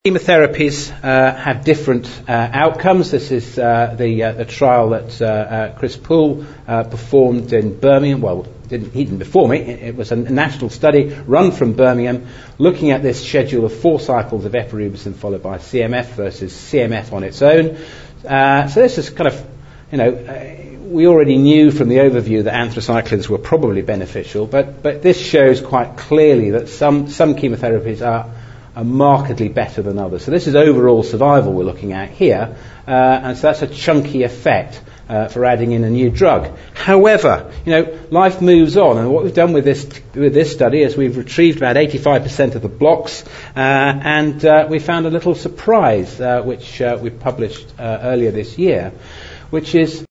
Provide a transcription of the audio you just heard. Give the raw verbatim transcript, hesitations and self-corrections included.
Chemotherapies uh, have different uh, outcomes. This is uh, the, uh, the trial that uh, uh, Chris Poole uh, performed in Birmingham. Well, didn't, he didn't perform it. It was a national study run from Birmingham looking at this schedule of four cycles of epirubicin followed by C M F versus C M F on its own. Uh, so this is kind of, you know, uh, we already knew from the overview that anthracyclines were probably beneficial, but, but this shows quite clearly that some, some chemotherapies are are markedly better than others. So this is overall survival we're looking at here, uh, and so that's a chunky effect uh, for adding in a new drug. However, you know, life moves on, and what we've done with this with this study is we've retrieved about eighty-five percent of the blocks, uh, and uh, we found a little surprise, uh, which uh, we published uh, earlier this year, which is